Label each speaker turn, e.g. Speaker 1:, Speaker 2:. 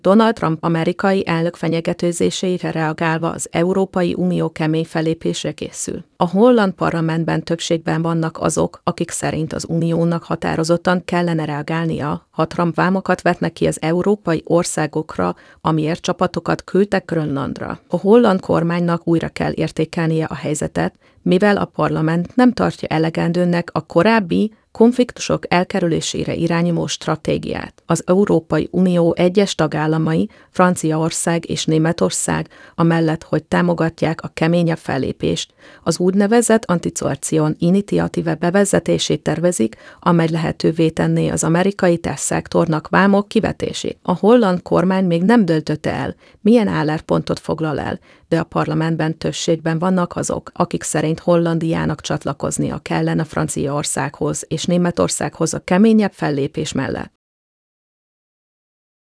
Speaker 1: Donald Trump amerikai elnök fenyegetőzéseire reagálva az Európai Unió kemény fellépésre készül. A holland parlamentben többségben vannak azok, akik szerint az uniónak határozottan kellene reagálnia, ha Trump vámokat vetnek ki az európai országokra, amiért csapatokat küldtek Grönlandra. A holland kormánynak újra kell értékelnie a helyzetet, mivel a parlament nem tartja elegendőnek a korábbi konfliktusok elkerülésére irányuló stratégiát. Az Európai Unió egyes tagállamai, Franciaország és Németország, amellett, hogy támogatják a keményebb fellépést, az úgynevezett Anti-Coercion Initiative bevezetését tervezik, amely lehetővé tenné az amerikai tesztszektornak vámok kivetését. A holland kormány még nem döntötte el, milyen álláspontot foglal el, de a parlamentben többségben vannak azok, akik szerint Hollandiának csatlakoznia kellene Franciaországhoz és Németországhoz a keményebb fellépés mellett.